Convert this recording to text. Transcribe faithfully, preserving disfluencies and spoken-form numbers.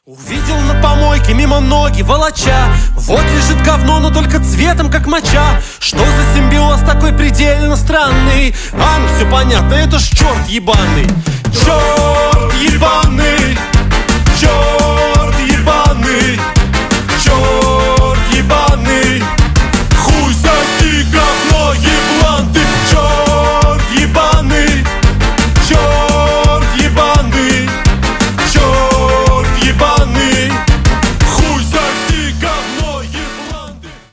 Увидел на помойке мимо ноги волоча. Вот лежит говно, но только цветом, как моча. Что за симбиоз такой предельно странный? А, ну все понятно, это ж черт ебаный. Черт ебаный, черт ебаный.